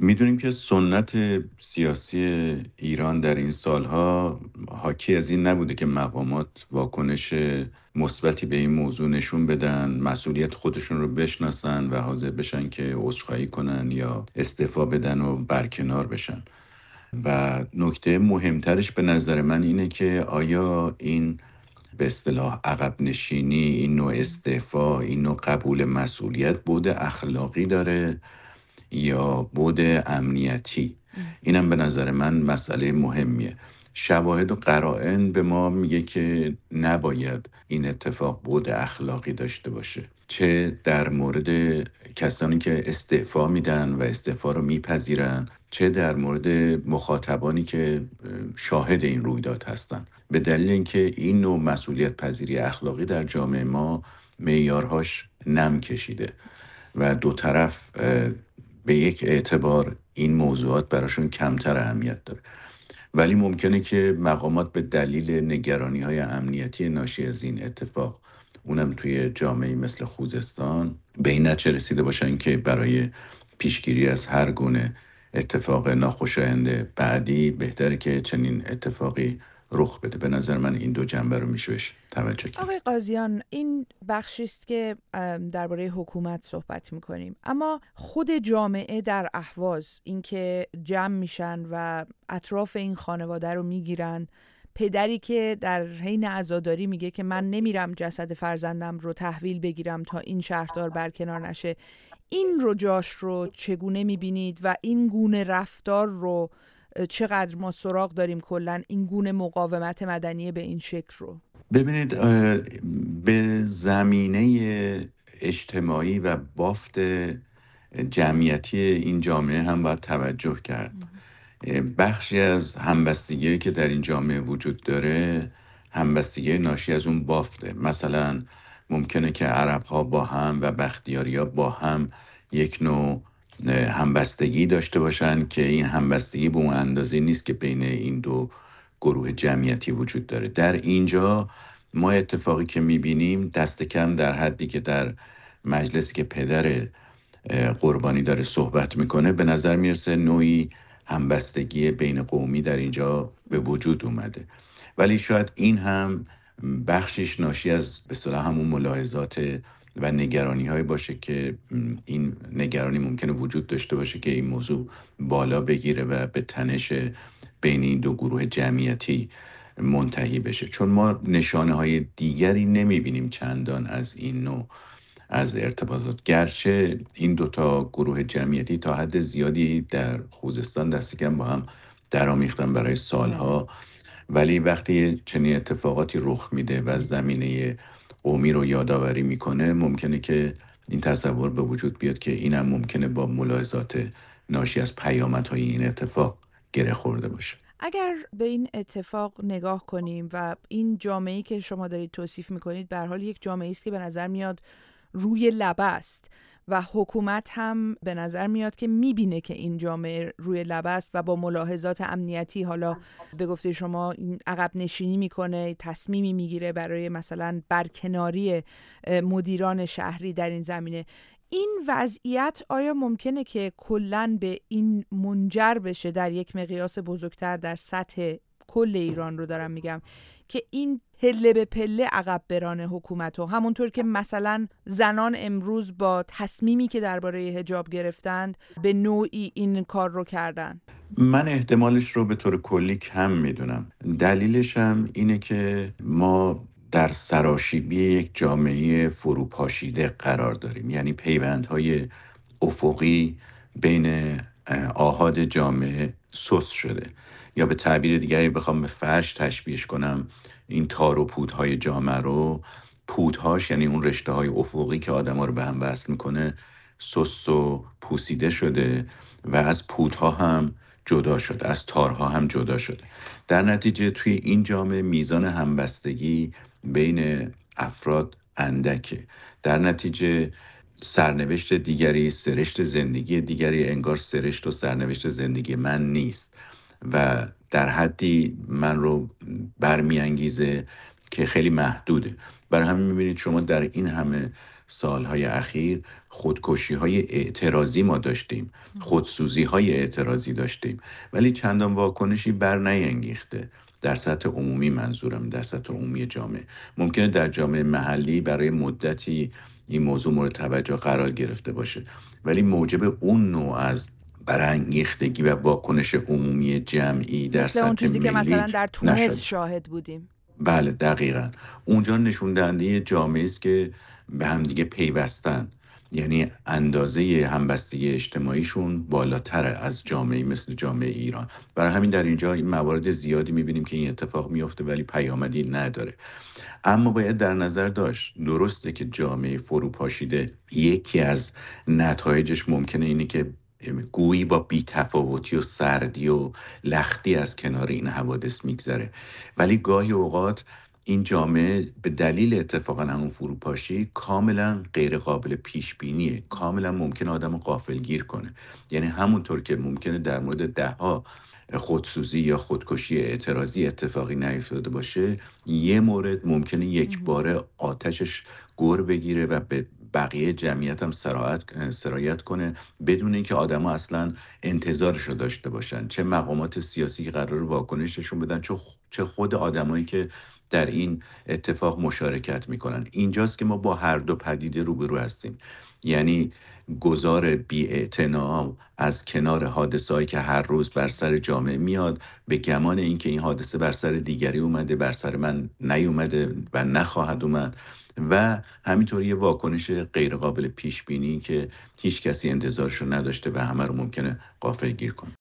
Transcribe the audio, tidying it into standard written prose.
میدونیم که سنت سیاسی ایران در این سالها حاکی از این نبوده که مقامات واکنش مثبتی به این موضوع نشون بدن، مسئولیت خودشون رو بشناسن و حاضر بشن که عذرخواهی کنن یا استعفا بدن و برکنار بشن. و نکته مهمترش به نظر من اینه که آیا این به اصطلاح عقب نشینی، این نوع استعفا، این نوع قبول مسئولیت بود اخلاقی داره یا بود امنیتی؟ اینم به نظر من مسئله مهمیه. شواهد و قرائن به ما میگه که نباید این اتفاق بود اخلاقی داشته باشه، چه در مورد کسانی که استعفا میدن و استعفا رو میپذیرن، چه در مورد مخاطبانی که شاهد این رویداد هستن، به دلیل اینکه این نوع مسئولیت پذیری اخلاقی در جامعه ما معیارهاش نم کشیده و دو طرف به یک اعتبار این موضوعات براشون کمتر اهمیت داره. ولی ممکنه که مقامات به دلیل نگرانی‌های امنیتی ناشی از این اتفاق، اونم توی جامعه مثل خوزستان، به این نتیجه رسیده باشن که برای پیشگیری از هر گونه اتفاق ناخوشایند بعدی بهتره که چنین اتفاقی رخ بده. به نظر من این دو جنبه رو میشه بهش توجه کرد. آقای قاضیان، این بخشی است که درباره حکومت صحبت می‌کنیم، اما خود جامعه در اهواز، اینکه جمع میشن و اطراف این خانواده رو میگیرن، پدری که در حین عزاداری میگه که من نمیرم جسد فرزندم رو تحویل بگیرم تا این شهردار برکنار نشه، این رو جاش رو چگونه میبینید و این گونه رفتار رو چقدر ما سراغ داریم کلن این گونه مقاومت مدنی به این شکل رو؟ ببینید، به زمینه اجتماعی و بافت جمعیتی این جامعه هم باید توجه کرد. بخشی از همبستگی که در این جامعه وجود داره همبستگی ناشی از اون بافته. مثلا ممکنه که عرب‌ها با هم و بختیاری‌ها با هم یک نوع همبستگی داشته باشن که این همبستگی به اون اندازه نیست که بین این دو گروه جمعیتی وجود داره. در اینجا ما اتفاقی که میبینیم دست کم در حدی که در مجلسی که پدر قربانی داره صحبت میکنه، به نظر میرسه نوعی همبستگی بین قومی در اینجا به وجود اومده. ولی شاید این هم بخشش ناشی از به اصطلاح همون ملاحظات و نگرانی های باشه که این نگرانی ممکنه وجود داشته باشه که این موضوع بالا بگیره و به تنش بین این دو گروه جمعیتی منتهی بشه، چون ما نشانه های دیگری نمیبینیم چندان از این نوع از ارتباطات. گرچه این دوتا گروه جمعیتی تا حد زیادی در خوزستان دست کم با هم درآمیختن برای سالها، ولی وقتی چنین اتفاقاتی رخ میده و زمینه قومی رو یادآوری میکنه، ممکنه که این تصور به وجود بیاد که اینم ممکنه با ملاحظات ناشی از پیامدهای این اتفاق گره خورده باشه. اگر به این اتفاق نگاه کنیم و این جامعه‌ای که شما دارید توصیف میکنید به هر حال یک جامعه‌ای است که به نظر میاد روی لبه است و حکومت هم به نظر میاد که میبینه که این جامعه روی لبه است و با ملاحظات امنیتی، حالا به گفته شما، این عقب نشینی میکنه، تصمیمی میگیره برای مثلا برکناری مدیران شهری در این زمینه. این وضعیت آیا ممکنه که کلاً به این منجر بشه در یک مقیاس بزرگتر در سطح کل ایران رو دارم میگم که این پله به پله عقب برانه حکومت ها، همونطور که مثلا زنان امروز با تصمیمی که درباره حجاب گرفتند به نوعی این کار رو کردن؟ من احتمالش رو به طور کلی کم میدونم. دلیلش هم اینه که ما در سراشیبی یک جامعه فروپاشیده قرار داریم، یعنی پیوندهای افقی بین آحاد جامعه سست شده، یا به تعبیر دیگری بخوام به فرش تشبیهش کنم، این تار و پودهای جامعه رو، پودهاش یعنی اون رشته های افقی که آدم ها رو به هم وصل میکنه سست و پوسیده شده و از پودها هم جدا شده، از تارها هم جدا شده. در نتیجه توی این جامعه میزان همبستگی بین افراد اندکه. در نتیجه سرنوشت دیگری، سرشت زندگی دیگری انگار سرشت و سرنوشت زندگی من نیست و در حدی من رو برمیانگیزه که خیلی محدوده. برای همین میبینید شما در این همه سالهای اخیر خودکشی‌های اعتراضی ما داشتیم، خودسوزی‌های اعتراضی داشتیم، ولی چندان واکنشی بر نینگیخته. در سطح عمومی منظورم، در سطح عمومی جامعه. ممکنه در جامعه محلی برای مدتی این موضوع مورد توجه قرار گرفته باشه، ولی موجب اون نوع از برانگیختگی و واکنش عمومی جمعی در مثل اون سطح چیزی که ملی مثلا در تونس نشد. شاهد بودیم. بله دقیقاً. اونجا نشون دهنده جامعه است که به هم دیگه پیوستن، یعنی اندازه همبستگی اجتماعیشون بالاتر از جامعه مثل جامعه ایران. برای همین در اینجا این موارد زیادی میبینیم که این اتفاق میفته ولی پیامدی نداره. اما باید در نظر داشت درسته که جامعه فروپاشیده یکی از نتایجش ممکنه اینه که گویی با بی‌تفاوتی و سردی و لختی از کنار این حوادث میگذره، ولی گاهی اوقات این جامعه به دلیل اتفاقا همون فروپاشی کاملا غیر قابل پیش بینیه، کاملا ممکنه آدمو غافلگیر کنه. یعنی همونطور که ممکنه در مورد دهها خودسوزی یا خودکشی اعتراضی اتفاقی نیفتاده باشه، یه مورد ممکنه یک باره آتشش گر بگیره و به بقیه جمعیت هم سرایت کنه بدون اینکه آدما اصلا انتظارشو داشته باشن، چه مقامات سیاسی که قرار واکنششون بدن، چه خود آدمایی که در این اتفاق مشارکت میکنن. اینجاست که ما با هر دو پدیده روبرو هستیم، یعنی گذار بی‌اعتنا از کنار حادثه‌ای که هر روز بر سر جامعه میاد به گمان اینکه این حادثه بر سر دیگری اومده، بر سر من نیومده و نخواهد اومد، و همینطور یه واکنش غیر قابل پیش بینی که هیچ کسی انتظارشو نداشته و همه رو ممکنه غافلگیر کنه.